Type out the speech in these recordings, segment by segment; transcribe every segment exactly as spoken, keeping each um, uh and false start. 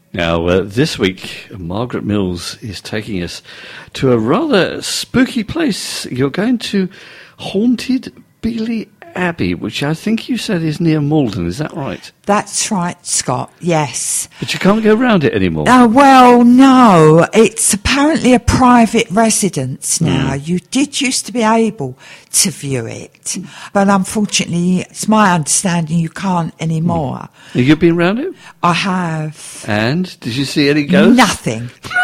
Now, uh, this week, Margaret Mills is taking us to a rather spooky place. You're going to Haunted Beeley Abbey, which I think you said is near Malden. Is that right? That's right, Scott, yes. But you can't go around it anymore. Uh, well, no. It's apparently a private residence now. Mm. You did used to be able to view it, but unfortunately, it's my understanding you can't anymore. Mm. Have you been around it? I have. And? Did you see any ghosts? Nothing.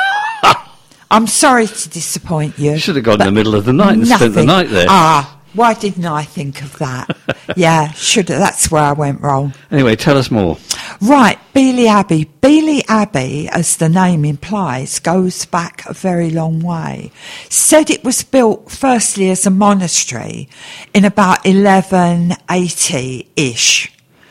I'm sorry to disappoint you. You should have gone in the middle of the night and nothing. spent the night there. Ah. Why didn't I think of that? Yeah, should have, that's where I went wrong. Anyway, tell us more. Right, Beeley Abbey. Beeley Abbey, as the name implies, goes back a very long way. Said it was built firstly as a monastery in about eleven eighty-ish.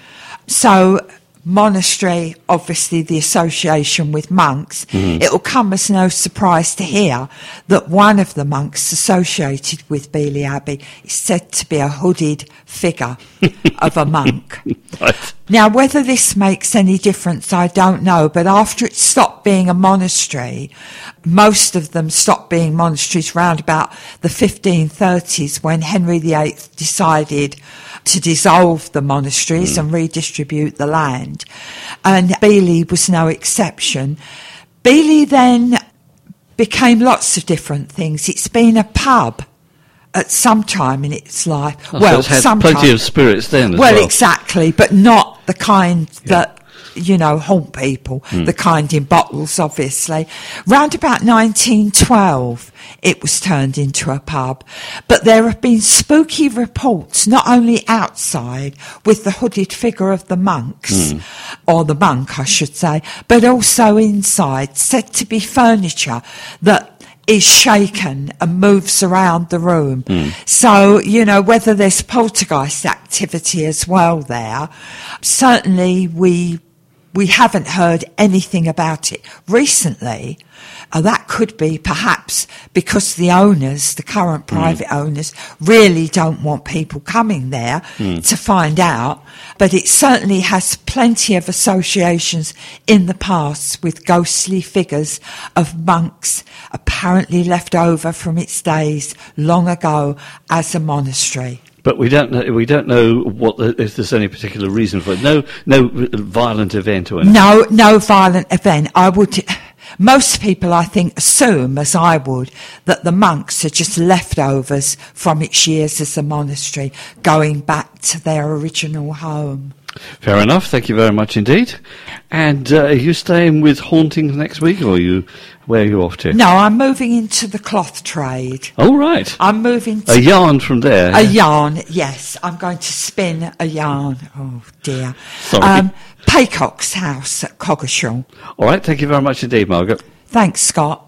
So, monastery, obviously the association with monks. Mm. It will come as no surprise to hear that one of the monks associated with Beeley Abbey is said to be a hooded figure of a monk. Right. Now, whether this makes any difference, I don't know, but after it stopped being a monastery, most of them stopped being monasteries round about the fifteen thirties when Henry the Eighth decided to dissolve the monasteries mm. and redistribute the land. And Beeley was no exception. Beeley then became lots of different things. It's been a pub at some time in its life. Oh, well, so it's had sometime. Plenty of spirits then as well. well. Exactly, but not the kind yeah. that, you know, haunt people, mm. the kind in bottles, obviously. Round about nineteen twelve, it was turned into a pub. But there have been spooky reports, not only outside with the hooded figure of the monks, mm. or the monk, I should say, but also inside, said to be furniture that is shaken and moves around the room. Mm. So, you know, whether there's poltergeist activity as well there, certainly we we haven't heard anything about it recently. Uh, that could be perhaps because the owners, the current private mm. owners, really don't want people coming there mm. to find out. But it certainly has plenty of associations in the past with ghostly figures of monks apparently left over from its days long ago as a monastery. But we don't know. We don't know what the, if there's any particular reason for it. No, no violent event or anything. No, no violent event. I would. Most people, I think, assume, as I would, that the monks are just leftovers from its years as a monastery, going back to their original home. Fair enough. Thank you very much indeed. And uh, are you staying with Hauntings next week, or are you, where are you off to? No, I'm moving into the cloth trade. Oh, right. I'm moving to... A yarn from there. A yarn, yes. I'm going to spin a yarn. Oh, dear. Sorry. Um, Paycock's house at Coggeshall. All right. Thank you very much indeed, Margaret. Thanks, Scott.